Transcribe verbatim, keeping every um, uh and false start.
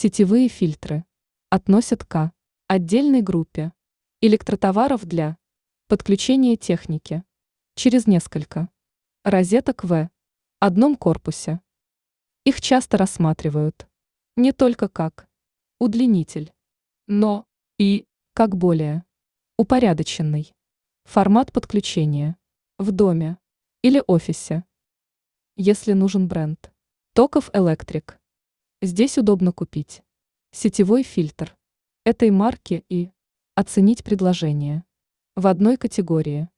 Сетевые фильтры относят к отдельной группе электротоваров для подключения техники через несколько розеток в одном корпусе. Их часто рассматривают не только как удлинитель, но и как более упорядоченный формат подключения в доме или офисе. Если нужен бренд Токов Электрик, здесь удобно купить сетевой фильтр этой марки и оценить предложение в одной категории.